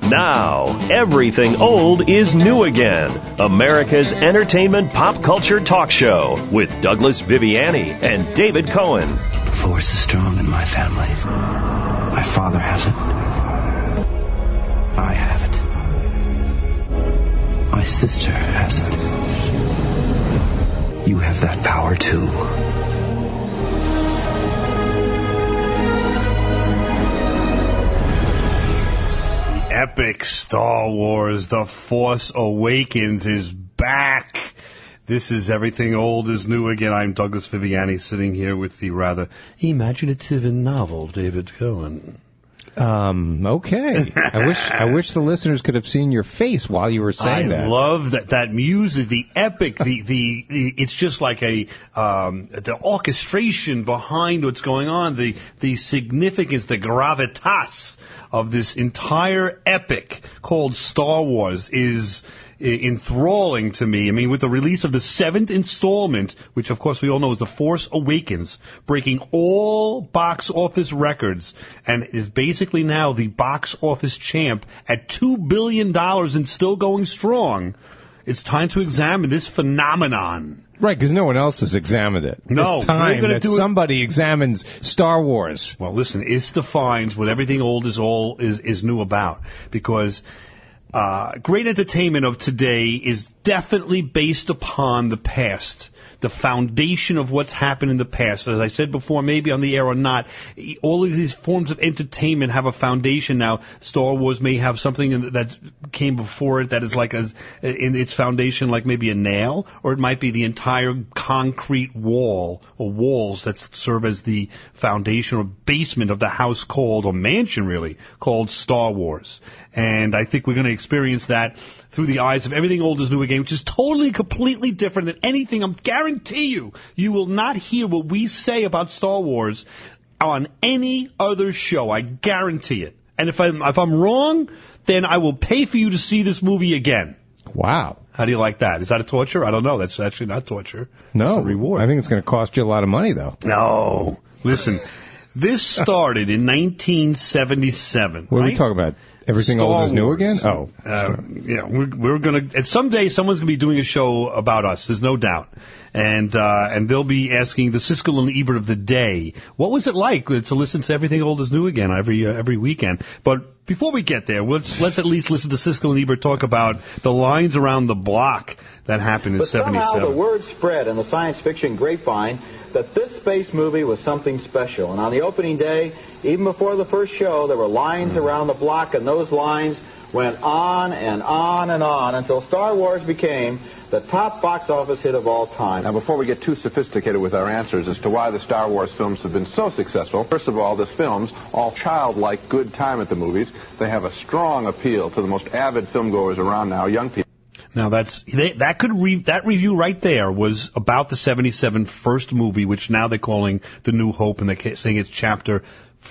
Now, everything old is new again. America's entertainment pop culture talk show with Douglas Viviani and David Cohen. The force is strong in my family. My father has it. I have it. My sister has it. You have that power too. Epic Star Wars, The Force Awakens is back. This is Everything Old is New Again. I'm Douglas Viviani, sitting here with the rather imaginative and novel David Cohen. Okay. I wish the listeners could have seen your face while you were saying that. I love that music, the epic, it's just like the orchestration behind what's going on, the significance, the gravitas of this entire epic called Star Wars is enthralling to me. I mean, with the release of the 7th installment, which of course we all know is The Force Awakens, breaking all box office records and is basically now the box office champ at $2 billion and still going strong. It's time to examine this phenomenon. Right, because no one else has examined it. No, it's time that somebody examines Star Wars. Well, listen, it defines what Everything Old is new about, because great entertainment of today is definitely based upon the past, the foundation of what's happened in the past. As I said before, maybe on the air or not, all of these forms of entertainment have a foundation now. Star Wars may have something that came before it that is like in its foundation, like maybe a nail, or it might be the entire concrete wall or walls that serve as the foundation or basement of the house called, or mansion really, called Star Wars. And I think we're going to experience that through the eyes of Everything Old is New Again, which is totally, completely different than anything. I guarantee you will not hear what we say about Star Wars on any other show. I guarantee it. And if I'm wrong, then I will pay for you to see this movie again. Wow. How do you like that? Is that a torture? I don't know. That's actually not torture. No. It's a reward. I think it's going to cost you a lot of money, though. No. Listen, this started in 1977. What are right? we talking about? Everything Old is New Again? Oh. Yeah, we're going to, and someday someone's going to be doing a show about us, there's no doubt. And they'll be asking the Siskel and Ebert of the day, what was it like to listen to Everything Old is New Again every weekend? But before we get there, let's at least listen to Siskel and Ebert talk about the lines around the block that happened in 77. But somehow the word spread in the science fiction grapevine that this space movie was something special. And on the opening day, even before the first show, there were lines around the block, and those lines went on and on and on until Star Wars became the top box office hit of all time. Now, before we get too sophisticated with our answers as to why the Star Wars films have been so successful, first of all, the films, all childlike good time at the movies, they have a strong appeal to the most avid filmgoers around now, young people. Now that review right there was about the 77 first movie, which now they're calling The New Hope, and they're saying it's Chapter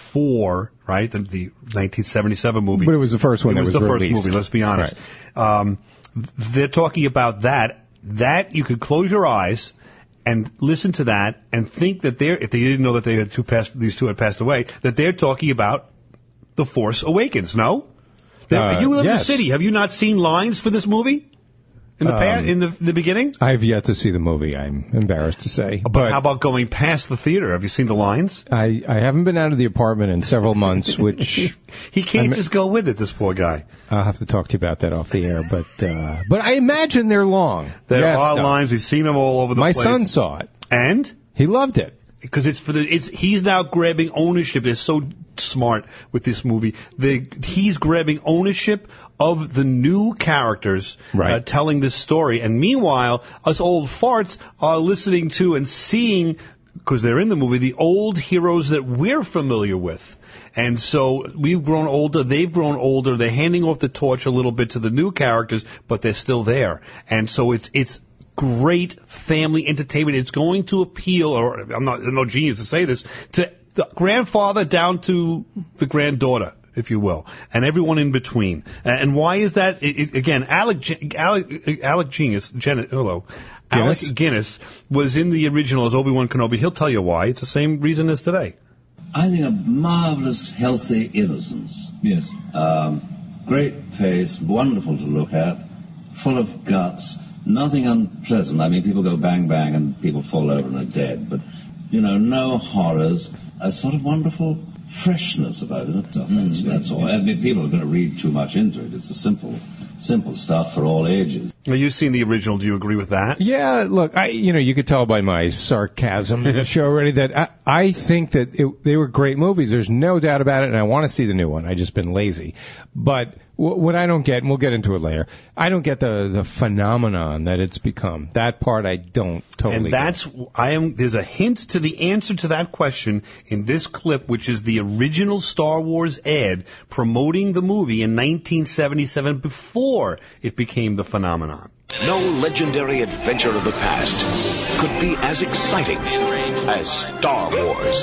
4, right? The 1977 movie. But it was the first one that was released. It was released. the first movie, let's be honest. Right. They're talking about that you could close your eyes and listen to that and think that if they didn't know that these two had passed away, that they're talking about The Force Awakens, no? You live in the city. Have you not seen lines for this movie? In the beginning? I've yet to see the movie, I'm embarrassed to say. But how about going past the theater? Have you seen the lines? I haven't been out of the apartment in several months, which... He can't just go with it, this poor guy. I'll have to talk to you about that off the air, but I imagine they're long. There are lines. We've seen them all over the place. My son saw it. And? He loved it. Because he's now grabbing ownership. They're so smart with this movie. He's grabbing ownership of the new characters, right, telling this story. And meanwhile, us old farts are listening to and seeing, because they're in the movie, the old heroes that we're familiar with. And so we've grown older, they've grown older, they're handing off the torch a little bit to the new characters, but they're still there. And so it's great family entertainment. It's going to appeal, or I'm no genius to say this, to the grandfather down to the granddaughter, if you will, and everyone in between. And why is that? Again, Alec Guinness was in the original as Obi-Wan Kenobi. He'll tell you why. It's the same reason as today. I think a marvelous, healthy innocence. Yes. great pace, wonderful to look at, full of guts, nothing unpleasant. I mean, people go bang, bang, and people fall over and are dead. But, no horrors, a sort of wonderful freshness about it. That's all. I mean, people are going to read too much into it. It's a simple stuff for all ages. Now, you've seen the original. Do you agree with that? Yeah, look, you could tell by my sarcasm in the show already that I think that they were great movies. There's no doubt about it, and I want to see the new one. I've just been lazy. But what I don't get, and we'll get into it later, I don't get the phenomenon that it's become. That part I don't totally get. There's a hint to the answer to that question in this clip, which is the original Star Wars ad promoting the movie in 1977 before it became the phenomenon. No legendary adventure of the past could be as exciting as Star Wars.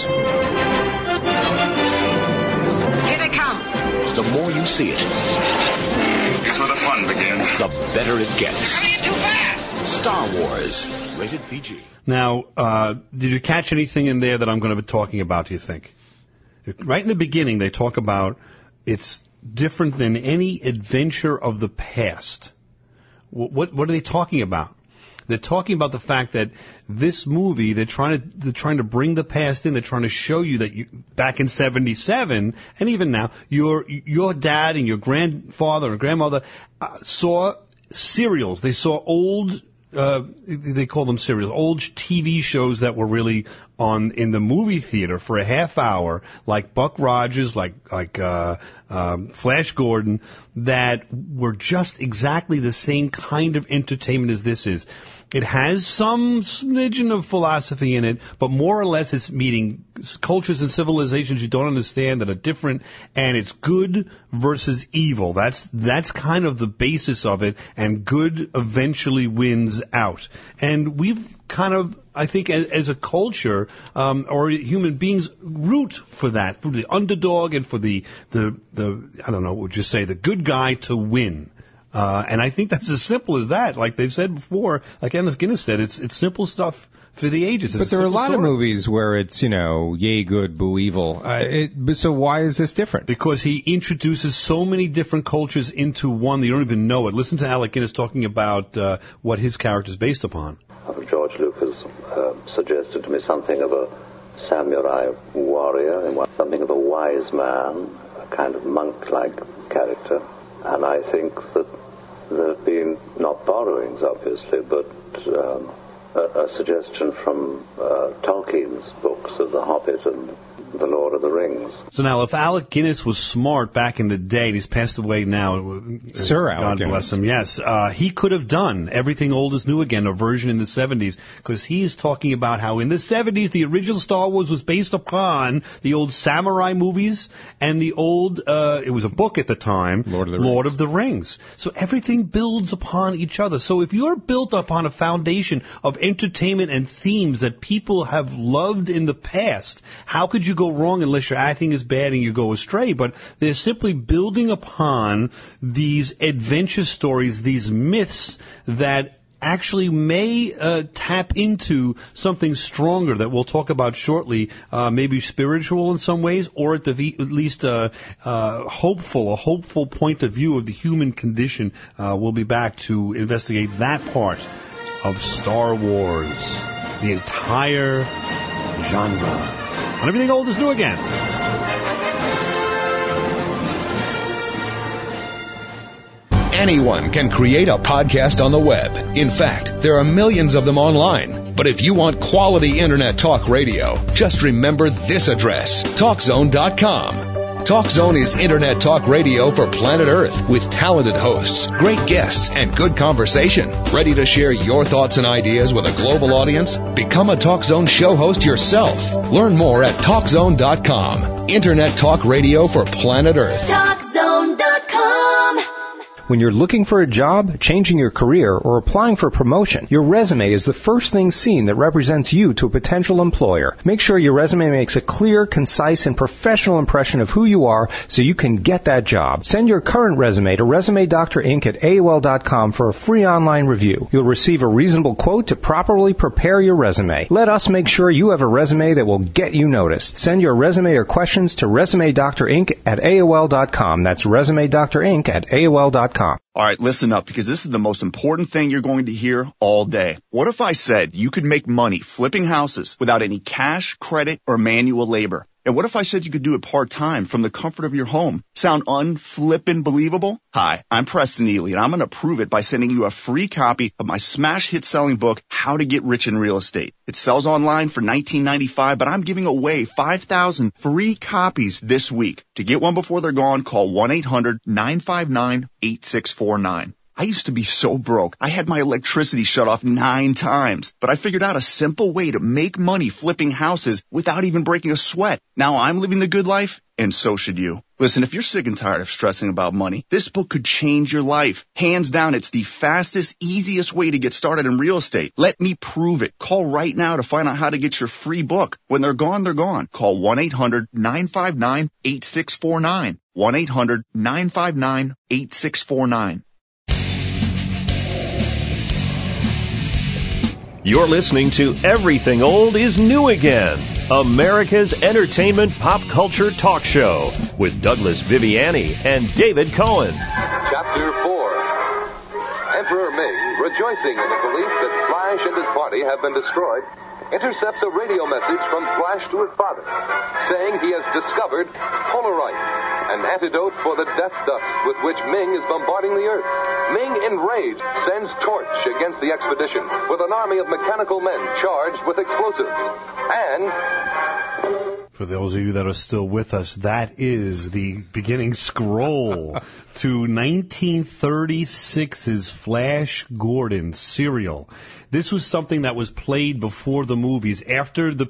Here they come. The more you see it, here's where the fun begins. The better it gets. Coming in too fast. Star Wars, rated PG. Now, did you catch anything in there that I'm going to be talking about, do you think? Right in the beginning, they talk about it's different than any adventure of the past. What are they talking about? They're talking about the fact that this movie, they're trying to bring the past in. They're trying to show you that back in '77 and even now, your dad and your grandfather or grandmother saw serials. They saw old. They call them serials, old TV shows that were really on in the movie theater for a half hour, like Buck Rogers, like Flash Gordon, that were just exactly the same kind of entertainment as this is. It has some smidgen of philosophy in it, but more or less it's meeting cultures and civilizations you don't understand that are different, and it's good versus evil. That's kind of the basis of it, and good eventually wins out. And we've kind of, I think, as a culture, or human beings, root for that, for the underdog and for the I don't know, what would you say, the good guy to win. And I think that's as simple as that. Like they've said before, like Ennis Guinness said, it's simple stuff for the ages. But there are a lot of movies where it's, yay good, boo evil. So why is this different? Because he introduces so many different cultures into one that you don't even know it. Listen to Alec Guinness talking about what his character is based upon. George Lucas suggested to me something of a samurai warrior, and something of a wise man, a kind of monk-like character. And I think that there have been, not borrowings obviously, but a suggestion from Tolkien's books of The Hobbit and The Lord of the Rings. So now, if Alec Guinness was smart back in the day, and he's passed away now, Sir Alec Guinness. God bless him, yes, he could have done Everything Old is New Again, a version in the 70s, because he's talking about how in the 70s, the original Star Wars was based upon the old samurai movies and the old, it was a book at the time, Lord of the Rings. So everything builds upon each other. So if you're built upon a foundation of entertainment and themes that people have loved in the past, how could you go wrong unless your acting is bad and you go astray? But they're simply building upon these adventure stories, these myths that actually may tap into something stronger that we'll talk about shortly, maybe spiritual in some ways, or at least a hopeful point of view of the human condition. We'll be back to investigate that part of Star Wars, the entire genre. And Everything Old is New Again. Anyone can create a podcast on the web. In fact, there are millions of them online. But if you want quality Internet talk radio, just remember this address, TalkZone.com. TalkZone is Internet talk radio for planet Earth with talented hosts, great guests, and good conversation. Ready to share your thoughts and ideas with a global audience? Become a TalkZone show host yourself. Learn more at TalkZone.com. Internet talk radio for planet Earth. TalkZone.com. When you're looking for a job, changing your career, or applying for a promotion, your resume is the first thing seen that represents you to a potential employer. Make sure your resume makes a clear, concise, and professional impression of who you are so you can get that job. Send your current resume to Resume Dr. Inc. at AOL.com for a free online review. You'll receive a reasonable quote to properly prepare your resume. Let us make sure you have a resume that will get you noticed. Send your resume or questions to Resume Dr. Inc. at AOL.com. That's Resume Dr. Inc. at AOL.com. All right, listen up, because this is the most important thing you're going to hear all day. What if I said you could make money flipping houses without any cash, credit, or manual labor? And what if I said you could do it part-time from the comfort of your home? Sound unflippin' believable? Hi, I'm Preston Ely, and I'm going to prove it by sending you a free copy of my smash hit selling book, How to Get Rich in Real Estate. It sells online for $19.95, but I'm giving away 5,000 free copies this week. To get one before they're gone, call 1-800-959-8649. I used to be so broke. I had my electricity shut off 9 times, but I figured out a simple way to make money flipping houses without even breaking a sweat. Now I'm living the good life, and so should you. Listen, if you're sick and tired of stressing about money, this book could change your life. Hands down, it's the fastest, easiest way to get started in real estate. Let me prove it. Call right now to find out how to get your free book. When they're gone, they're gone. Call 1-800-959-8649. 1-800-959-8649. You're listening to Everything Old is New Again, America's entertainment pop culture talk show with Douglas Viviani and David Cohen. Chapter 4. Emperor Ming, rejoicing in the belief that Flash and his party have been destroyed, intercepts a radio message from Flash to his father, saying he has discovered Polaroid, an antidote for the death dust with which Ming is bombarding the Earth. Ming, enraged, sends Torch against the expedition with an army of mechanical men charged with explosives. And for those of you that are still with us, that is the beginning scroll to 1936's Flash Gordon serial. This was something that was played before the movies. After the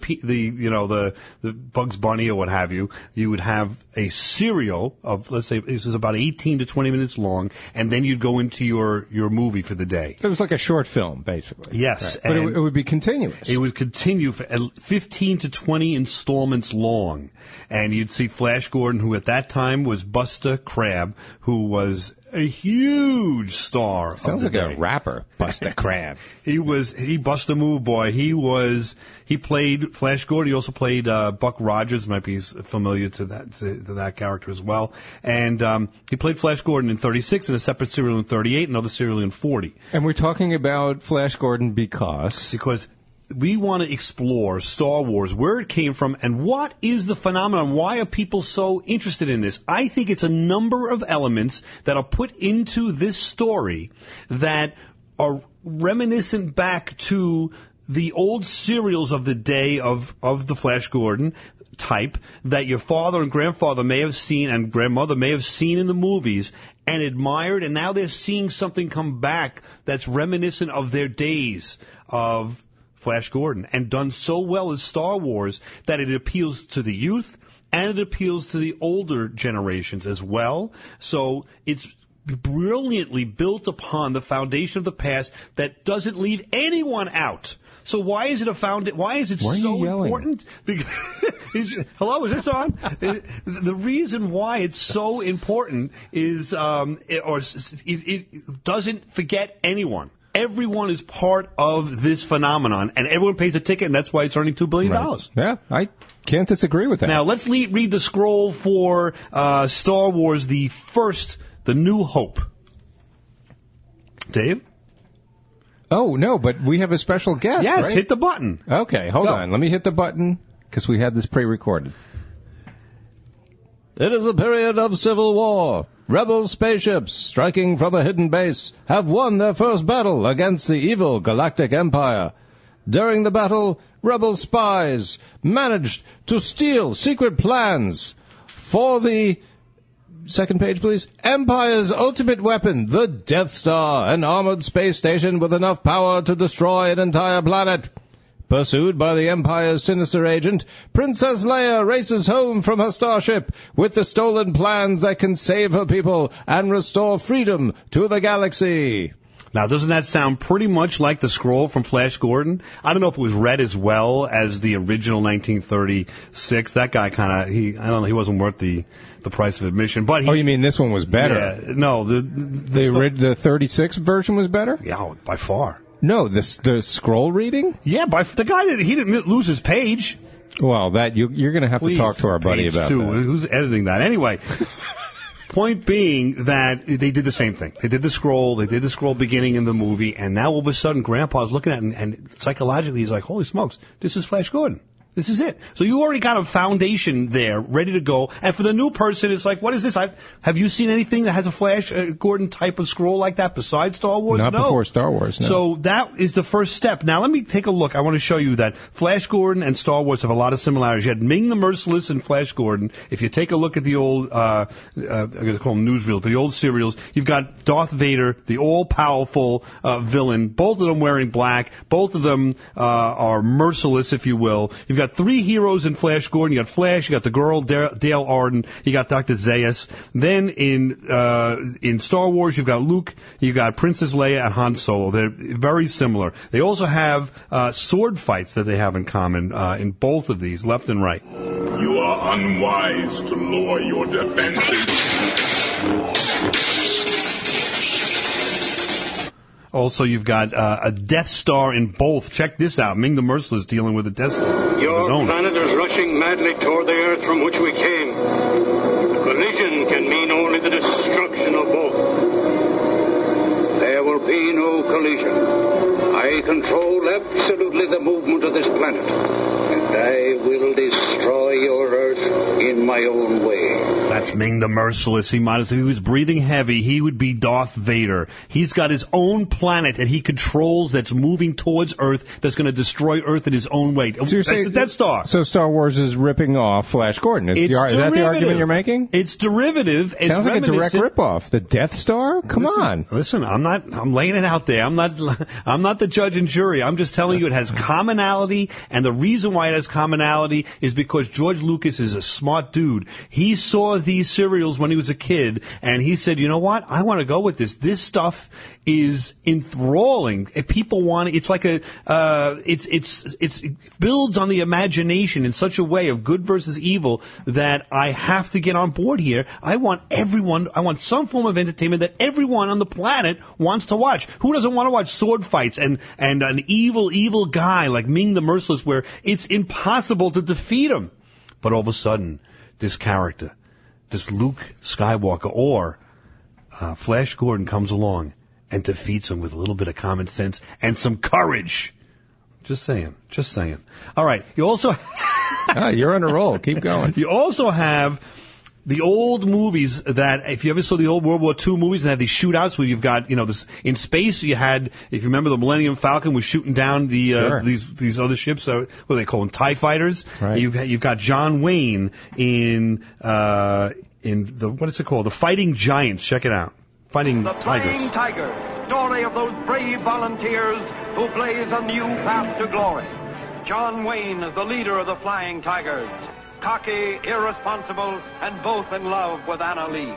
Bugs Bunny or what have you, you would have a serial of, let's say, this is about 18 to 20 minutes long, and then you'd go into your movie for the day. It was like a short film, basically. Yes. Right. But it would be continuous. It would continue for 15 to 20 installments long. And you'd see Flash Gordon, who at that time was Buster Crabbe, who was a huge star. Sounds like a rapper, Buster Crabbe. He bust a move, boy. He played Flash Gordon. He also played Buck Rogers, might be familiar to that character as well. And he played Flash Gordon in 36, in a separate serial in 38, another serial in 40. And we're talking about Flash Gordon because we want to explore Star Wars, where it came from, and what is the phenomenon. Why are people so interested in this? I think it's a number of elements that are put into this story that are reminiscent back to the old serials of the day of the Flash Gordon type that your father and grandfather may have seen and grandmother may have seen in the movies and admired, and now they're seeing something come back that's reminiscent of their days of Flash Gordon, and done so well as Star Wars that it appeals to the youth and it appeals to the older generations as well. So it's brilliantly built upon the foundation of the past that doesn't leave anyone out. So why is it why is it so important? Because, hello, is this on? The reason why it's so important is it doesn't forget anyone. Everyone is part of this phenomenon, and everyone pays a ticket, and that's why it's earning $2 billion. Right. Yeah, I can't disagree with that. Now, let's read the scroll for Star Wars, The New Hope. Dave? Oh, no, but we have a special guest, Yes, right? hit the button. Okay, hold on. Let me hit the button, because we had this pre-recorded. It is a period of civil war. Rebel spaceships, striking from a hidden base, have won their first battle against the evil Galactic Empire. During the battle, rebel spies managed to steal secret plans for the... Second page, please. Empire's ultimate weapon, the Death Star, an armored space station with enough power to destroy an entire planet. Pursued by the Empire's sinister agent, Princess Leia races home from her starship with the stolen plans that can save her people and restore freedom to the galaxy. Now, doesn't that sound pretty much like the scroll from Flash Gordon? I don't know if it was read as well as the original 1936. That guy I don't know, he wasn't worth the price of admission. But you mean this one was better? Yeah, no, the 36 version was better? Yeah, by far. No, the scroll reading? Yeah, the guy he didn't lose his page. Well, that you're going to have to talk to our buddy about that. Who's editing that? Anyway. Point being that they did the same thing. They did the scroll beginning in the movie, and now all of a sudden Grandpa's looking at it, and psychologically he's like, holy smokes, this is Flash Gordon. This is it. So you already got a foundation there, ready to go. And for the new person, it's like, what is this? Have you seen anything that has a Flash Gordon type of scroll like that besides Star Wars? Not before Star Wars, no. So that is the first step. Now let me take a look. I want to show you that Flash Gordon and Star Wars have a lot of similarities. You had Ming the Merciless and Flash Gordon. If you take a look at the old, I'm going to call them newsreels, but the old serials, you've got Darth Vader, the all-powerful villain, both of them wearing black. Both of them are merciless, if you will. You've got three heroes in Flash Gordon. You got Flash, you got the girl Dale Arden, you got Dr. Zaius. Then in Star Wars, you've got Luke, you got Princess Leia, and Han Solo. They're very similar. They also have sword fights that they have in common in both of these, left and right. You are unwise to lower your defenses. Also, you've got a Death Star in both. Check this out. Ming the Merciless dealing with a Death Star of his own. Your planet is rushing madly toward the Earth from which we came. Collision can mean only the destruction of both. There will be no collision. I control absolutely the movement of this planet, and I will destroy your Earth in my own way. That's Ming the Merciless. He might as if he was breathing heavy, he would be Darth Vader. He's got his own planet that he controls that's moving towards Earth, that's going to destroy Earth in his own way. So that's the Death Star. So Star Wars is ripping off Flash Gordon. Is that the argument you're making? It's derivative. It's sounds like a direct ripoff. The Death Star? Come on. Listen, I'm laying it out there. I'm not the judge and jury. I'm just telling you it has commonality, and the reason why it has commonality is because George Lucas is a smart dude. He saw these serials when he was a kid, and he said, you know what? I want to go with this. This stuff is enthralling. If people want it, it's like it builds on the imagination in such a way of good versus evil that I have to get on board here. I want some form of entertainment that everyone on the planet wants to watch. Who doesn't want to watch sword fights and an evil guy like Ming the Merciless where it's impossible to defeat him? But all of a sudden, this character, this Luke Skywalker or Flash Gordon comes along and defeats him with a little bit of common sense and some courage. Just saying. All right. You also... you're on a roll. Keep going. You also have the old movies that, if you ever saw the old World War II movies and had these shootouts where you've got, this in space, you had, if you remember, the Millennium Falcon was shooting down these other ships, what do they call them, TIE fighters? Right. You've got John Wayne in what is it called? The Fighting Giants. Check it out. Fighting Tigers. The Flying Tigers, story of those brave volunteers who blaze a new path to glory. John Wayne is the leader of the Flying Tigers. Cocky, irresponsible, and both in love with Anna Lee.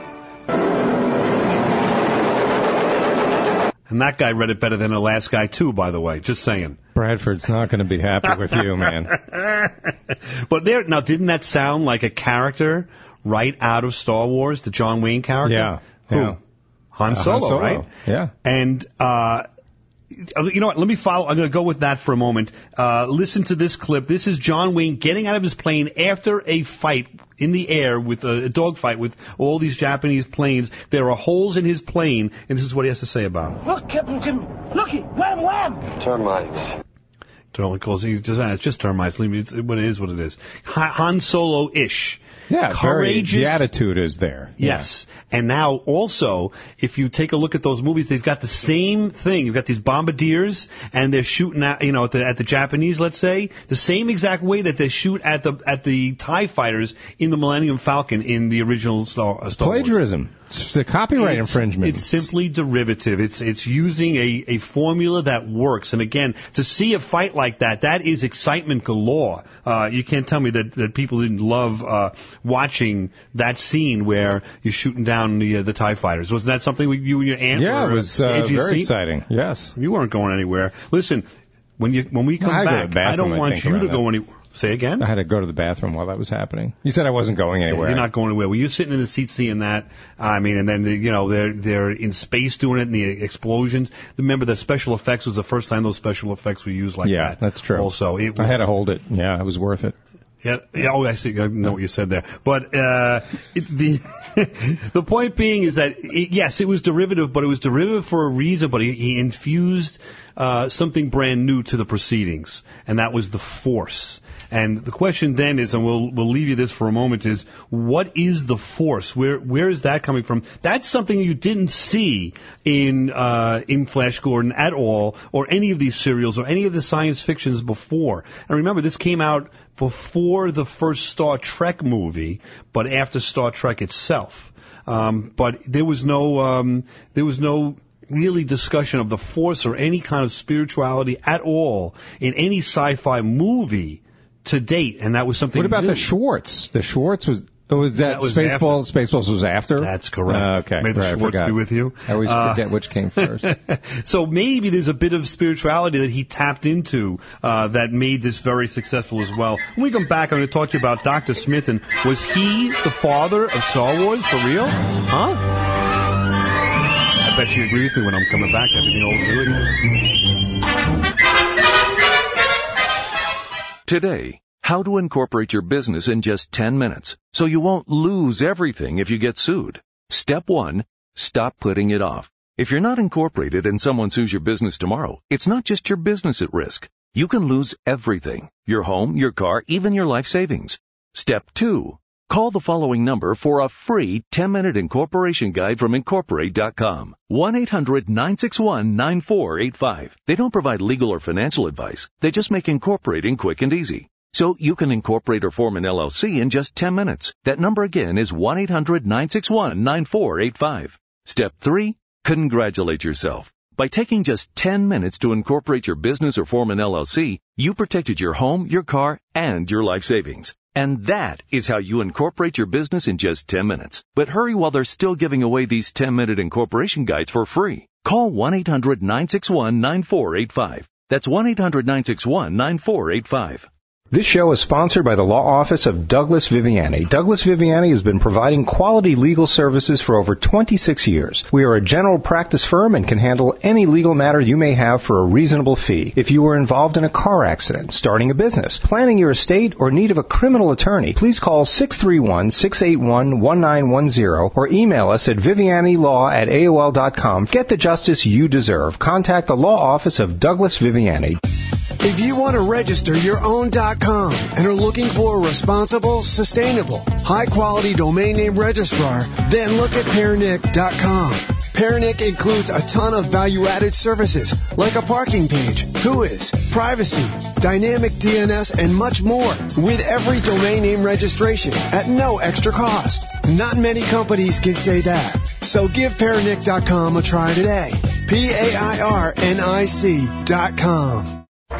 And that guy read it better than the last guy, too, by the way. Just saying. Bradford's not going to be happy with you, man. But now, didn't that sound like a character right out of Star Wars, the John Wayne character? Yeah. Who? Yeah. Han Solo, right? Yeah. And, you know what? Let me follow. I'm going to go with that for a moment. Listen to this clip. This is John Wayne getting out of his plane after a fight in the air with a dogfight with all these Japanese planes. There are holes in his plane, and this is what he has to say about it. Look, Captain Jim. Looky. Wham, wham. Termites. It's just termites. It is what it is. Han Solo-ish. Yeah, courageous. The attitude is there. Yes. And now also, if you take a look at those movies, they've got the same thing. You've got these bombardiers, and they're shooting at, at the Japanese, let's say, the same exact way that they shoot at the TIE fighters in the Millennium Falcon in the original Star Wars. Plagiarism. It's the copyright infringement. It's simply derivative. It's using a formula that works. And again, to see a fight like that is excitement galore. You can't tell me that people didn't love watching that scene where you're shooting down the TIE fighters. Wasn't that something you and your aunt Yeah, were, it was very exciting. Yes. You weren't going anywhere. Listen, when we come back, I don't want you to go anywhere. Say again? I had to go to the bathroom while that was happening. You said I wasn't going anywhere. You're not going anywhere. Well, you're sitting in the seat seeing that. I mean, and then, they're in space doing it and the explosions. Remember, the special effects was the first time those special effects were used like that. Yeah, that's true. Also, I had to hold it. Yeah, it was worth it. Yeah. Oh, I see. I know what you said there. But the point being is that yes, it was derivative, but it was derivative for a reason. But he infused something brand new to the proceedings, and that was the Force. And the question then is, and we'll leave you this for a moment, is what is the Force? Where is that coming from? That's something you didn't see in Flash Gordon at all, or any of these serials, or any of the science fictions before. And remember, this came out before the first Star Trek movie, but after Star Trek itself. But there was no really discussion of the Force or any kind of spirituality at all in any sci-fi movie to date, and that was something. What about new. the Schwartz? The Schwartz was Spaceballs. Spaceballs was after. That's correct. Okay, May the Schwartz be with you. I always forget which came first. So maybe there's a bit of spirituality that he tapped into that made this very successful as well. When we come back, I'm going to talk to you about Dr. Smith, and was he the father of Star Wars for real? Huh? I bet you agree with me when I'm coming back. Everything old is Today, how to incorporate your business in just 10 minutes so you won't lose everything if you get sued. Step 1, stop putting it off. If you're not incorporated and someone sues your business tomorrow, it's not just your business at risk. You can lose everything: your home, your car, even your life savings. Step 2, call the following number for a free 10-minute incorporation guide from Incorporate.com. 1-800-961-9485. They don't provide legal or financial advice. They just make incorporating quick and easy. So you can incorporate or form an LLC in just 10 minutes. That number again is 1-800-961-9485. Step 3, congratulate yourself. By taking just 10 minutes to incorporate your business or form an LLC, you protected your home, your car, and your life savings. And that is how you incorporate your business in just 10 minutes. But hurry while they're still giving away these 10-minute incorporation guides for free. Call 1-800-961-9485. That's 1-800-961-9485. This show is sponsored by the law office of Douglas Viviani. Douglas Viviani has been providing quality legal services for over 26 years. We are a general practice firm and can handle any legal matter you may have for a reasonable fee. If you were involved in a car accident, starting a business, planning your estate, or need of a criminal attorney, please call 631-681-1910 or email us at vivianilaw@aol.com. Get the justice you deserve. Contact the law office of Douglas Viviani. If you want to register your own .com and are looking for a responsible, sustainable, high-quality domain name registrar, then look at Pairnick.com. Pairnick includes a ton of value-added services like a parking page, Whois, privacy, dynamic DNS, and much more with every domain name registration at no extra cost. Not many companies can say that. So give Pairnick.com a try today. PAIRNIC.com.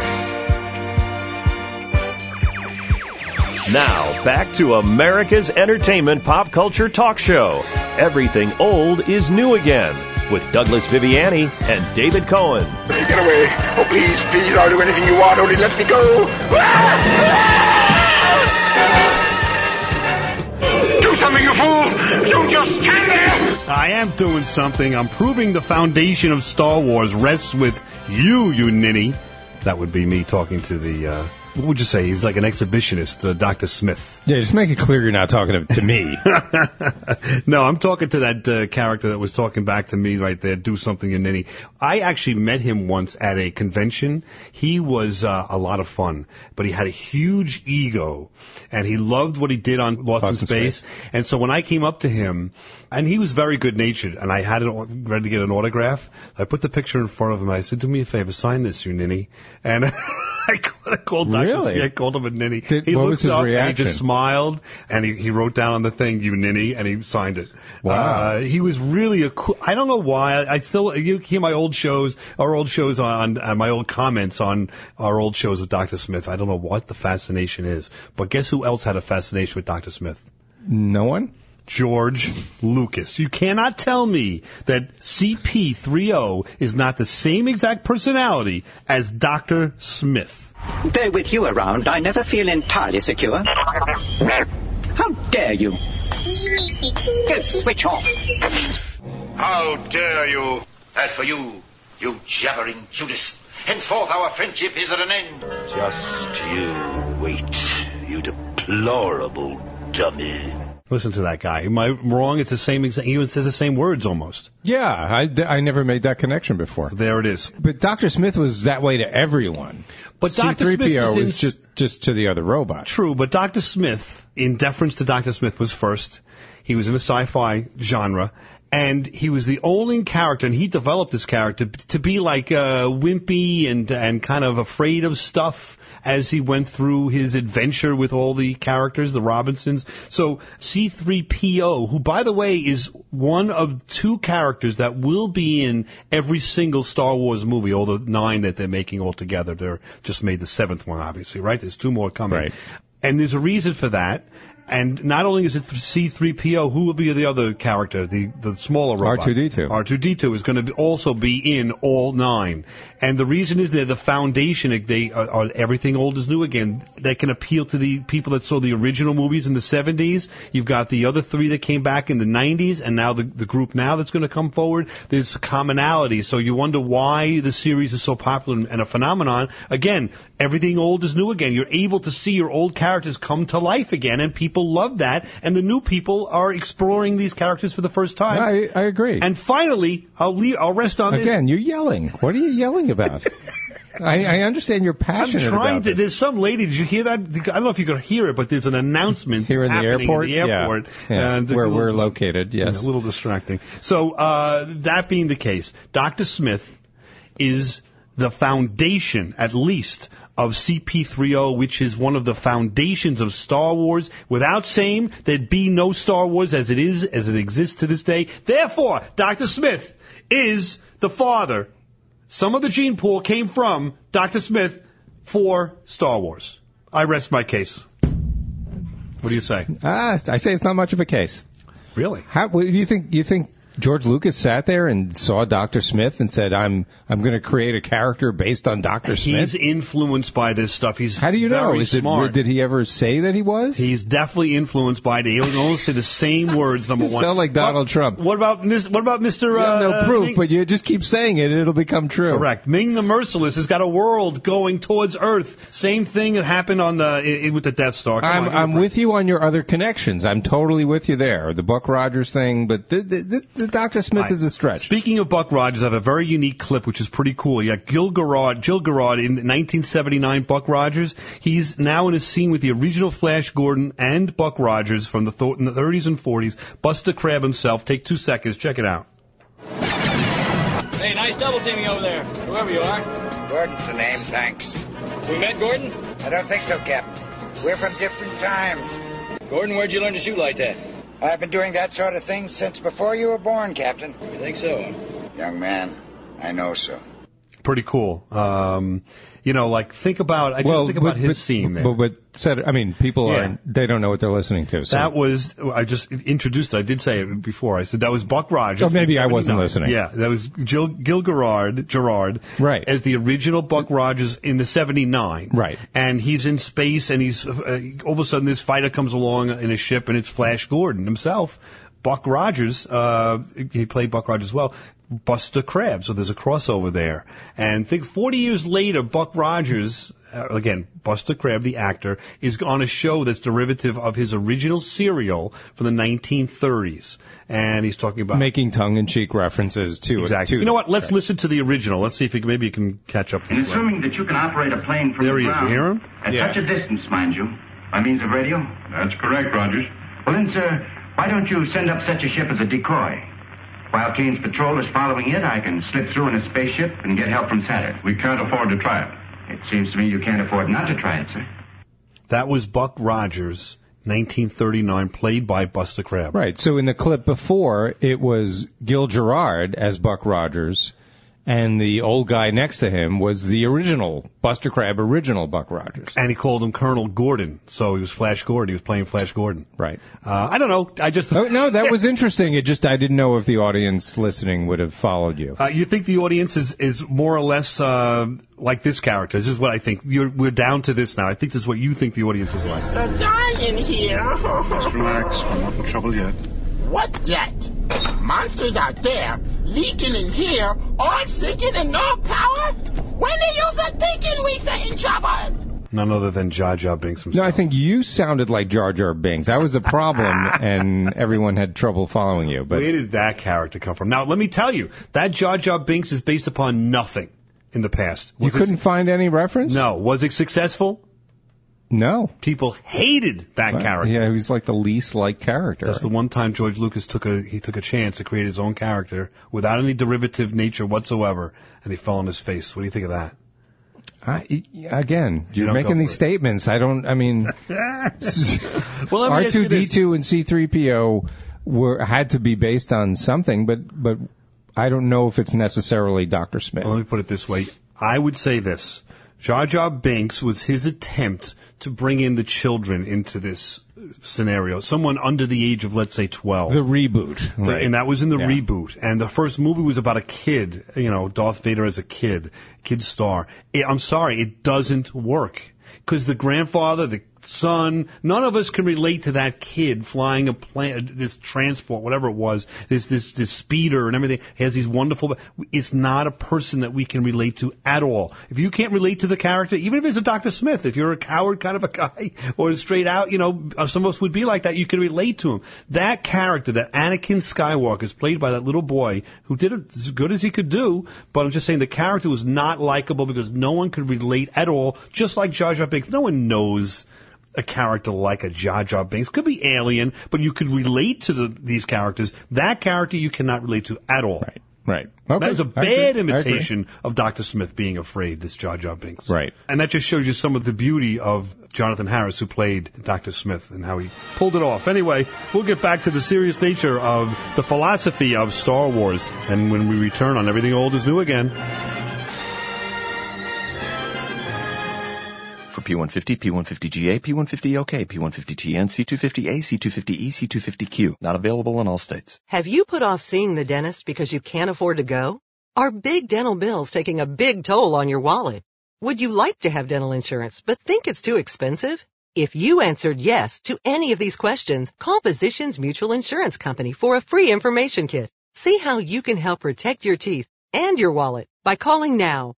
Now, back to America's entertainment pop culture talk show. Everything old is new again, with Douglas Viviani and David Cohen. Get away. Oh, please, please, I'll do anything you want. Only let me go. Do something, you fool. Don't just stand there. I am doing something. I'm proving the foundation of Star Wars rests with you ninny. That would be me talking to the what would you say? He's like an exhibitionist, Dr. Smith. Yeah, just make it clear you're not talking to me. No, I'm talking to that character that was talking back to me right there, Do Something, You Ninny. I actually met him once at a convention. He was a lot of fun, but he had a huge ego, and he loved what he did on Lost in Space. And so when I came up to him, and he was very good-natured, and I had it ready to get an autograph, I put the picture in front of him, and I said, do me a favor, sign this, you ninny. And I called Dr. Really? I called him a ninny. What was his reaction? And he just smiled, and he wrote down on the thing, you ninny, and he signed it. Wow. He was really a cool, I don't know why, you hear my old shows, our old shows on my old comments on our old shows of Dr. Smith. I don't know what the fascination is, but guess who else had a fascination with Dr. Smith? No one? George Lucas. You cannot tell me that CP30 is not the same exact personality as Dr. Smith. Though with you around, I never feel entirely secure. How dare you? Go switch off. How dare you? As for you, you jabbering Judas, henceforth our friendship is at an end. Just you wait, you deplorable dummy. Listen to that guy. Am I wrong? It's the same exact. He even says the same words almost. Yeah, I never made that connection before. There it is. But Dr. Smith was that way to everyone. But Dr. C-3PO Smith was just to the other robot. True, but Dr. Smith, in deference to Dr. Smith, was first. He was in the sci-fi genre, and he was the only character, and he developed this character to be like wimpy and kind of afraid of stuff as he went through his adventure with all the characters, the Robinsons. So C-3PO, who, by the way, is one of two characters that will be in every single Star Wars movie, all the 9 that they're making all together. They're just made the 7th one, obviously, right? There's 2 more coming. Right. And there's a reason for that. And not only is it C-3PO, who will be the other character, the smaller robot? R2-D2. R2-D2 is going to also be in all 9. And the reason is they're the foundation. They are everything old is new again. They can appeal to the people that saw the original movies in the 70s. You've got the other 3 that came back in the 90s, and now the group now that's going to come forward. There's commonality. So you wonder why the series is so popular and a phenomenon. Again, everything old is new again. You're able to see your old characters come to life again, and people love that, and the new people are exploring these characters for the first time. I agree. And finally, I'll rest on this. Again, you're yelling. What are you yelling about? I understand you're passionate about this. There's some lady, did you hear that? I don't know if you could hear it, but there's an announcement here in the airport. Yeah. And where we're located, yes. A little distracting. So, that being the case, Dr. Smith is the foundation, at least, of CP30, which is one of the foundations of Star Wars. Without same, there'd be no Star Wars as it exists to this day. Therefore, Dr. Smith is the father. Some of the gene pool came from Dr. Smith for Star Wars. I rest my case. What do you say? I say it's not much of a case. Really? What do you think? You think George Lucas sat there and saw Dr. Smith and said, I'm going to create a character based on Dr. Smith? He's influenced by this stuff. How do you know? Very smart. Did he ever say that he was? He's definitely influenced by it. He'll only say the same words, number you one. sound like Donald Trump. What about Mr. You have no proof, Ming? but you just keep saying it and it'll become true. Correct. Ming the Merciless has got a world going towards Earth. Same thing that happened on with the Death Star. I'm with you on your other connections. I'm totally with you there. The Buck Rogers thing, but the Dr. Smith is a stretch. Speaking of Buck Rogers, I have a very unique clip which is pretty cool. You got Jill Garrard in 1979 Buck Rogers. He's now in a scene with the original Flash Gordon and Buck Rogers from in the 30s and 40s. Buster Crabbe himself. Take 2 seconds. Check it out. Hey, nice double teaming over there, whoever you are. Gordon's the name, thanks. We met Gordon? I don't think so, Captain. We're from different times. Gordon, where'd you learn to shoot like that? I've been doing that sort of thing since before you were born, Captain. You think so? Young man, I know so. Pretty cool. Think about his scene there. People they don't know what they're listening to. So. That was, I just introduced it. I did say it before. I said that was Buck Rogers. Oh, maybe I wasn't listening. Yeah, that was Gil Gerard. Right. As the original Buck Rogers in the 79. Right. And he's in space and he's, all of a sudden this fighter comes along in a ship and it's Flash Gordon himself. Buck Rogers, he played Buck Rogers well. Buster Crabbe, so there's a crossover there. And think 40 years later, Buck Rogers again, Buster Crabbe, the actor, is on a show that's derivative of his original serial from the 1930s. And he's talking about... making tongue-in-cheek references to exactly. it. You know what? Let's listen to the original. Let's see if maybe you can catch up this way. Assuming that you can operate a plane from there the he is. ground... You hear him? At such a distance, mind you, by means of radio? That's correct, Rogers. Well then, sir, why don't you send up such a ship as a decoy? While Kane's patrol is following it, I can slip through in a spaceship and get help from Saturn. We can't afford to try it. It seems to me you can't afford not to try it, sir. That was Buck Rogers, 1939, played by Buster Crabbe. Right. So in the clip before, it was Gil Gerard as Buck Rogers, and the old guy next to him was the original Buster Crabbe, original Buck Rogers. And he called him Colonel Gordon, so he was Flash Gordon. He was playing Flash Gordon. Right. I don't know. I just... no, that was interesting. I didn't know if the audience listening would have followed you. You think the audience is more or less like this character? This is what I think. We're down to this now. I think this is what you think the audience is like. So dying here. Just relax. We're not in trouble yet. What yet? Monsters out there, leaking in here, all sinking and no power? When are you thinking we in trouble? None other than Jar Jar Binks himself. No, I think you sounded like Jar Jar Binks. That was the problem, and everyone had trouble following you. But where did that character come from? Now, let me tell you, that Jar Jar Binks is based upon nothing in the past. You couldn't find any reference? No. Was it successful? No. People hated that character. Yeah, he was like the least liked character. That's the one time George Lucas took a chance to create his own character without any derivative nature whatsoever, and he fell on his face. What do you think of that? Again, you're making these statements. Well, R2-D2 and C-3PO had to be based on something, but I don't know if it's necessarily Dr. Smith. Well, let me put it this way. I would say this. Jar Jar Binks was his attempt to bring in the children into this scenario. Someone under the age of, let's say, 12. The reboot. Right. And that was in the reboot. And the first movie was about a kid, Darth Vader as a kid star. I'm sorry, it doesn't work. Because the grandfather, the son, none of us can relate to that kid flying a plane, this transport, whatever it was, this speeder and everything. He has these wonderful, it's not a person that we can relate to at all. If you can't relate to the character, even if it's a Dr. Smith, if you're a coward kind of a guy or straight out, some of us would be like that, you can relate to him. That character, that Anakin Skywalker is played by that little boy who did it as good as he could do, but I'm just saying the character was not likable because no one could relate at all, just like Jar Jar Binks. No one knows a character like a Jar Jar Binks. Could be alien, but you could relate to these characters. That character you cannot relate to at all. Right. Okay. That was a bad imitation of Dr. Smith being afraid, this Jar Jar Binks. Right. And that just shows you some of the beauty of Jonathan Harris, who played Dr. Smith, and how he pulled it off. Anyway, we'll get back to the serious nature of the philosophy of Star Wars, and when we return on Everything Old is New Again. For P150, P150GA, P150OK, P150TN, C250A, C250E, C250Q. Not available in all states. Have you put off seeing the dentist because you can't afford to go? Are big dental bills taking a big toll on your wallet? Would you like to have dental insurance but think it's too expensive? If you answered yes to any of these questions, call Physicians Mutual Insurance Company for a free information kit. See how you can help protect your teeth and your wallet by calling now.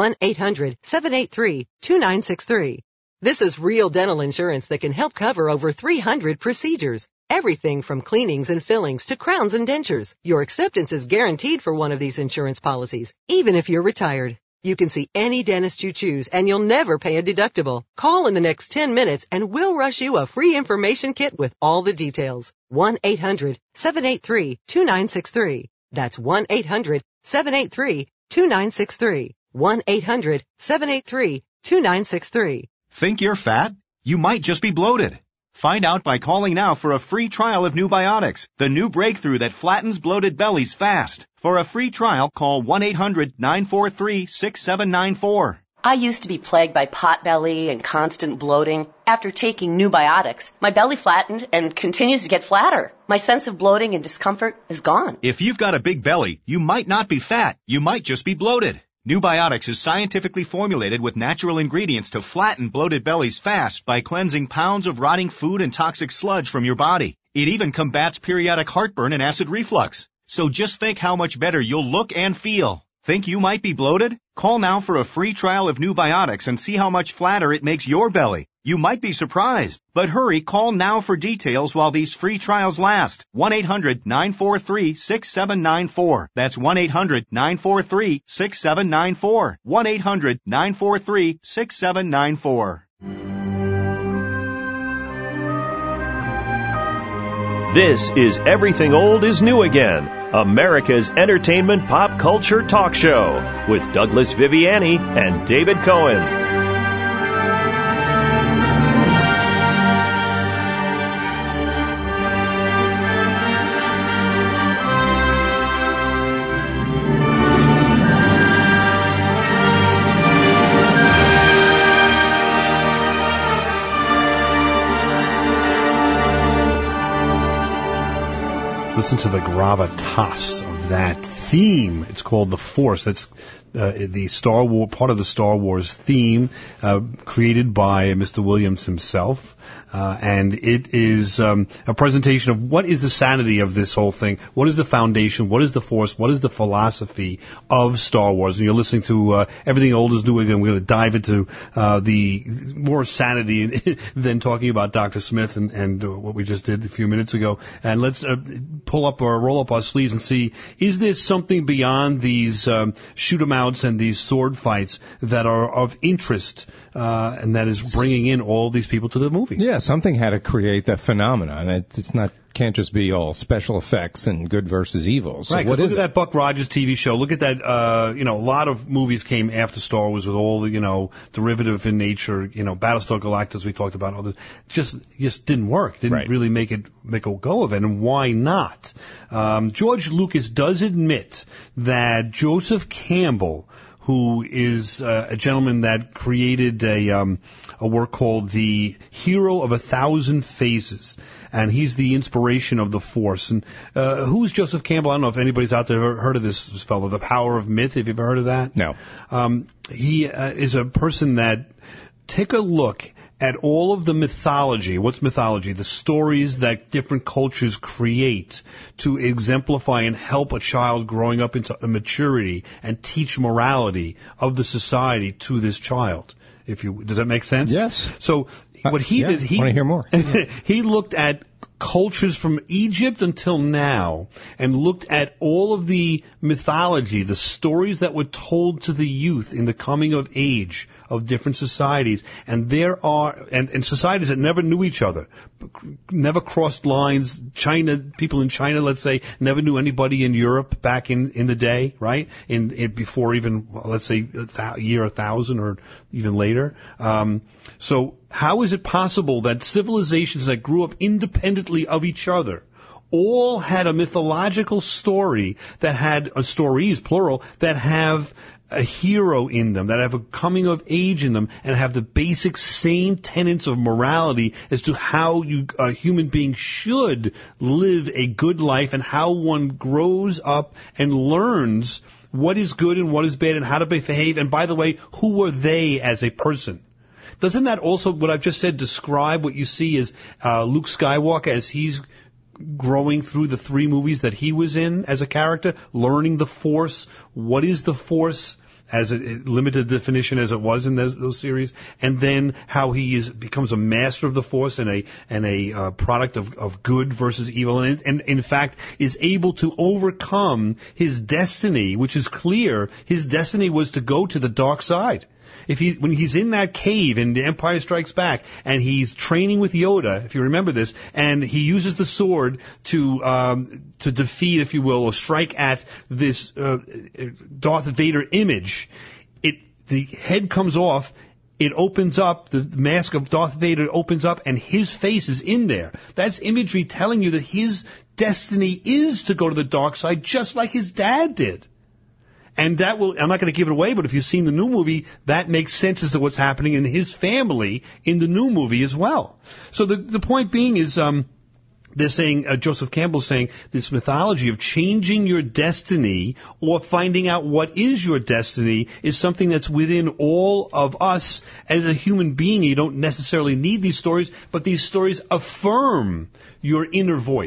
1-800-783-2963. This is real dental insurance that can help cover over 300 procedures. Everything from cleanings and fillings to crowns and dentures. Your acceptance is guaranteed for one of these insurance policies, even if you're retired. You can see any dentist you choose and you'll never pay a deductible. Call in the next 10 minutes and we'll rush you a free information kit with all the details. 1-800-783-2963. That's 1-800-783-2963. 1-800-783-2963. Think you're fat? You might just be bloated. Find out by calling now for a free trial of New Biotics, the new breakthrough that flattens bloated bellies fast. For a free trial, call 1-800-943-6794. I used to be plagued by potbelly and constant bloating. After taking New Biotics, my belly flattened and continues to get flatter. My sense of bloating and discomfort is gone. If you've got a big belly, you might not be fat. You might just be bloated. New Biotics is scientifically formulated with natural ingredients to flatten bloated bellies fast by cleansing pounds of rotting food and toxic sludge from your body. It even combats periodic heartburn and acid reflux. So just think how much better you'll look and feel. Think you might be bloated? Call now for a free trial of New Biotics and see how much flatter it makes your belly. You might be surprised. But hurry, call now for details while these free trials last. 1-800-943-6794. That's 1-800-943-6794. 1-800-943-6794. This is Everything Old is New Again, America's entertainment pop culture talk show with Douglas Viviani and David Cohen. Listen to the gravitas of that theme. It's called The Force. That's the Star Wars, part of the Star Wars theme, created by Mr. Williams himself. And it is a presentation of what is the sanity of this whole thing, what is the foundation, what is the force, what is the philosophy of Star Wars. And you're listening to Everything Old is New Again. We're going to dive into the more sanity than talking about Dr. Smith and what we just did a few minutes ago. And let's pull up or roll up our sleeves and see, is there something beyond these shoot-em-outs and these sword fights that are of interest and that is bringing in all these people to the movie? Yeah, something had to create that phenomenon. It's not can't just be all special effects and good versus evil. So right, what look is at that Buck Rogers TV show. Look at that, a lot of movies came after Star Wars with all the, derivative in nature, Battlestar Galactica we talked about, all this. Just didn't work. Didn't really make a go of it. And why not? George Lucas does admit that Joseph Campbell, who is a gentleman that created a work called The Hero of 1,000 Faces, and he's the inspiration of the Force. And who's Joseph Campbell? I don't know if anybody's out there ever heard of this fellow, The Power of Myth. Have you ever heard of that? No. He is a person that, take a look at all of the mythology. What's mythology? The stories that different cultures create to exemplify and help a child growing up into a maturity and teach morality of the society to this child. Does that make sense? Yes. So what he did, I want to hear more. He looked at cultures from Egypt until now and looked at all of the mythology, the stories that were told to the youth in the coming of age of different societies. And there are, and societies that never knew each other, never crossed lines. People in China, let's say, never knew anybody in Europe back in the day, right? Before even, let's say, year 1000 or even later. So how is it possible that civilizations that grew up independently of each other all had a mythological story that had stories, plural, that have a hero in them, that have a coming of age in them, and have the basic same tenets of morality as to how a human being should live a good life and how one grows up and learns what is good and what is bad and how to behave. And by the way, who are they as a person? Doesn't that also, what I've just said, describe what you see as Luke Skywalker as he's growing through the 3 movies that he was in as a character, learning the Force? What is the Force as a limited definition as it was in those series? And then how he becomes a master of the Force and a product of good versus evil, and in fact is able to overcome his destiny, which is clear. His destiny was to go to the dark side. When he's in that cave in The Empire Strikes Back and he's training with Yoda, if you remember this, and he uses the sword to defeat, if you will, or strike at this Darth Vader image, the head comes off. It opens up, the mask of Darth Vader opens up, and his face is in there. That's imagery telling you that his destiny is to go to the dark side, just like his dad did. And I'm not going to give it away, but if you've seen the new movie, that makes sense as to what's happening in his family in the new movie as well. So the point being is, they're saying, Joseph Campbell's saying, this mythology of changing your destiny or finding out what is your destiny is something that's within all of us as a human being. You don't necessarily need these stories, but these stories affirm your inner voice.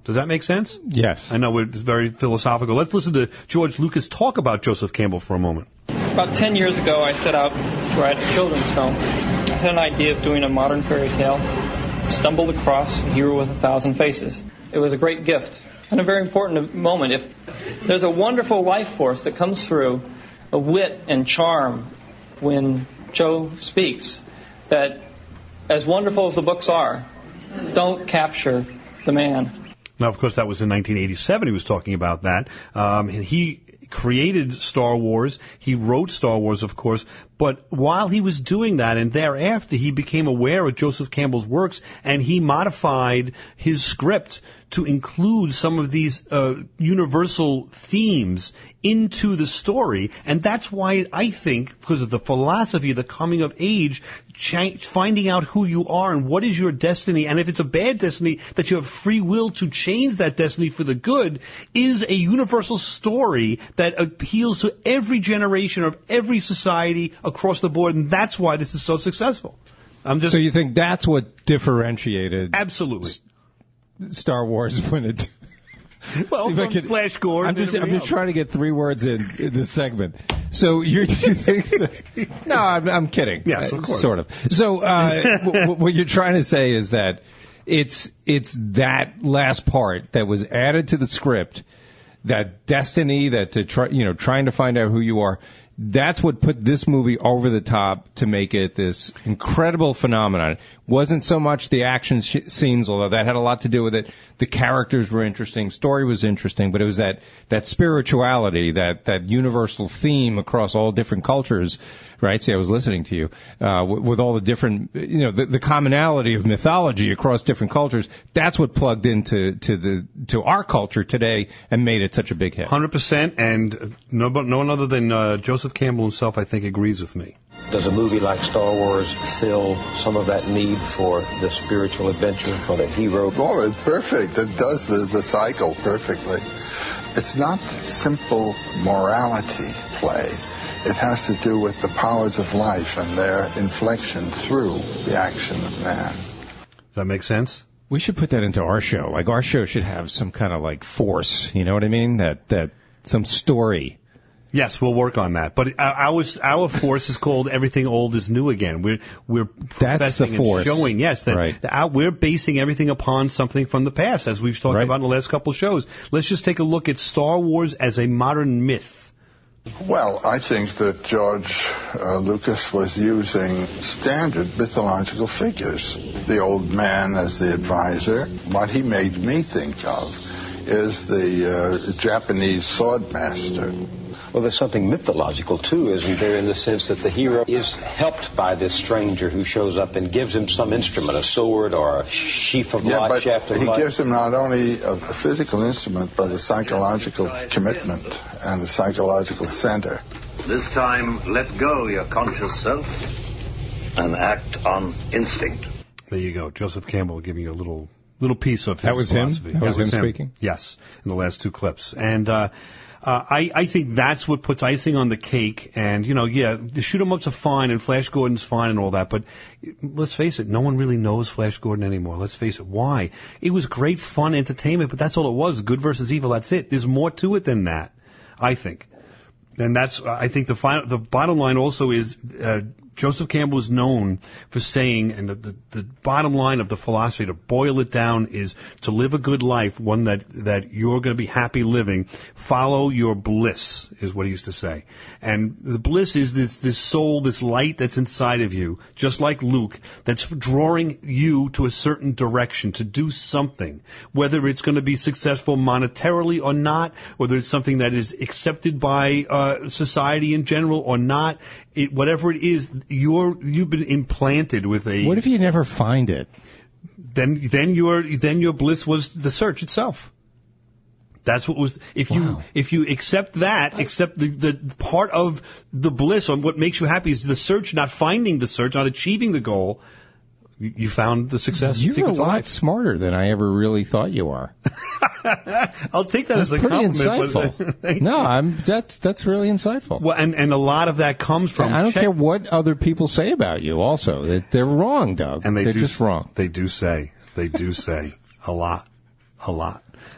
Does that make sense? Yes. I know it's very philosophical. Let's listen to George Lucas talk about Joseph Campbell for a moment. About 10 years ago, I set out to write a children's film. I had an idea of doing a modern fairy tale. Stumbled across A Hero with 1,000 Faces. It was a great gift and a very important moment. If there's a wonderful life force that comes through, a wit and charm when Joe speaks, that as wonderful as the books are, don't capture the man. Now, of course, that was in 1987. He was talking about that. And he created Star Wars. He wrote Star Wars, of course. But while he was doing that and thereafter, he became aware of Joseph Campbell's works, and he modified his script to include some of these universal themes into the story. And that's why I think, because of the philosophy of the coming of age, finding out who you are and what is your destiny, and if it's a bad destiny, that you have free will to change that destiny for the good, is a universal story that appeals to every generation of every society across the board, and that's why this is so successful. So you think that's what differentiated absolutely Star Wars when it... Well, Flash Gordon. I'm just trying to get 3 words in this segment. So you think that... No, I'm kidding. Yes, of course. Sort of. So what you're trying to say is that it's that last part that was added to the script, that destiny, that trying to find out who you are. That's what put this movie over the top to make it this incredible phenomenon. It wasn't so much the action scenes, although that had a lot to do with it. The characters were interesting, story was interesting, but it was that spirituality, that universal theme across all different cultures, right? See, I was listening to you, with all the different, the commonality of mythology across different cultures. That's what plugged into to our culture today and made it such a big hit. 100%, and no one other than Joseph Campbell himself, I think, agrees with me. Does a movie like Star Wars fill some of that need for the spiritual adventure, for the hero? Oh, it's perfect. It does the cycle perfectly. It's not simple morality play. It has to do with the powers of life and their inflection through the action of man. Does that make sense? We should put that into our show. Like, our show should have some kind of like force, you know what I mean? That some story. Yes, we'll work on that. But our force is called Everything Old is New Again. We're that's the force. And showing, yes, that right. We're basing everything upon something from the past, as we've talked about in the last couple of shows. Let's just take a look at Star Wars as a modern myth. Well, I think that George Lucas was using standard mythological figures. The old man as the advisor. What he made me think of is the Japanese sword master. Well, there's something mythological, too, isn't there, in the sense that the hero is helped by this stranger who shows up and gives him some instrument, a sword or a sheaf of light, shaft of light. He gives him not only a physical instrument, but a psychological commitment and a psychological center. This time, let go your conscious self and act on instinct. There you go. Joseph Campbell giving you a little piece of his That was philosophy. Him? That was him speaking? Yes, in the last 2 clips. And I think that's what puts icing on the cake. And, the shoot-'em-ups are fine and Flash Gordon's fine and all that. But let's face it, no one really knows Flash Gordon anymore. Let's face it. Why? It was great fun entertainment, but that's all it was. Good versus evil. That's it. There's more to it than that, I think. And I think the bottom line also is, Joseph Campbell is known for saying, and the bottom line of the philosophy, to boil it down, is to live a good life, one that you're going to be happy living. Follow your bliss, is what he used to say. And the bliss is this soul, this light that's inside of you, just like Luke, that's drawing you to a certain direction, to do something. Whether it's going to be successful monetarily or not, whether it's something that is accepted by society in general or not, whatever it is, you've been implanted with a... What if you never find it? Then your bliss was the search itself. That's what was... If you accept that, accept the part of the bliss, on what makes you happy is the search, not finding the search, not achieving the goal, you found the success. You're a lot smarter than I ever really thought you are. I'll take that as a compliment. Insightful. No, that's really insightful. Well, and a lot of that comes from... I don't care what other people say about you also. They're wrong, Doug. And they're just wrong. They do say a lot.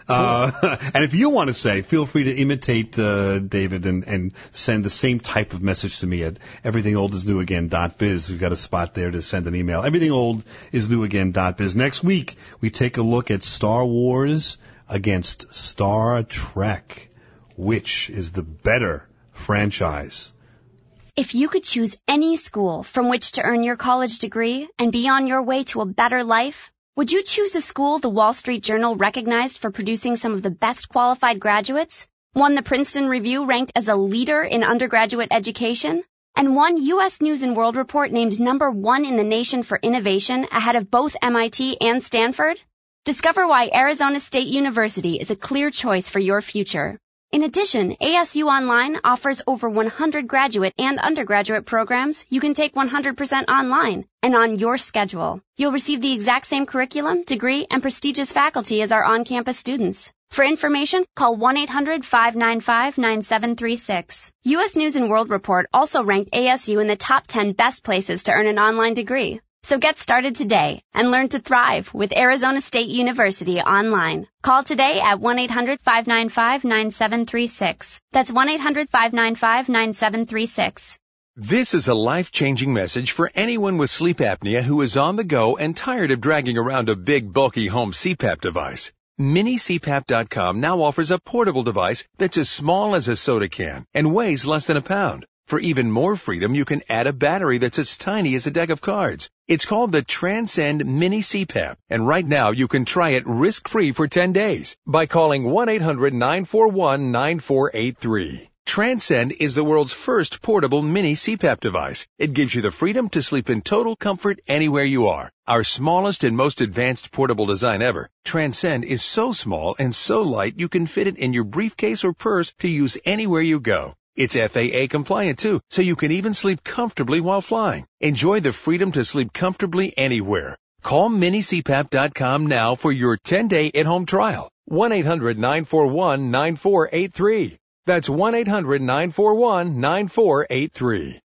And if you want to say, feel free to imitate David and send the same type of message to me at everythingoldisnewagain.biz. We've got a spot there to send an email. Everythingoldisnewagain.biz. Next week, we take a look at Star Wars against Star Trek. Which is the better franchise? If you could choose any school from which to earn your college degree and be on your way to a better life, would you choose a school the Wall Street Journal recognized for producing some of the best qualified graduates, one the Princeton Review ranked as a leader in undergraduate education, and one U.S. News & World Report named #1 in the nation for innovation ahead of both MIT and Stanford? Discover why Arizona State University is a clear choice for your future. In addition, ASU Online offers over 100 graduate and undergraduate programs you can take 100% online and on your schedule. You'll receive the exact same curriculum, degree, and prestigious faculty as our on-campus students. For information, call 1-800-595-9736. U.S. News & World Report also ranked ASU in the top 10 best places to earn an online degree. So get started today and learn to thrive with Arizona State University online. Call today at 1-800-595-9736. That's 1-800-595-9736. This is a life-changing message for anyone with sleep apnea who is on the go and tired of dragging around a big, bulky home CPAP device. MiniCPAP.com now offers a portable device that's as small as a soda can and weighs less than a pound. For even more freedom, you can add a battery that's as tiny as a deck of cards. It's called the Transcend Mini CPAP, and right now you can try it risk-free for 10 days by calling 1-800-941-9483. Transcend is the world's first portable mini CPAP device. It gives you the freedom to sleep in total comfort anywhere you are. Our smallest and most advanced portable design ever, Transcend is so small and so light you can fit it in your briefcase or purse to use anywhere you go. It's FAA compliant too, so you can even sleep comfortably while flying. Enjoy the freedom to sleep comfortably anywhere. Call MiniCPAP.com now for your 10-day at-home trial. 1-800-941-9483. That's 1-800-941-9483.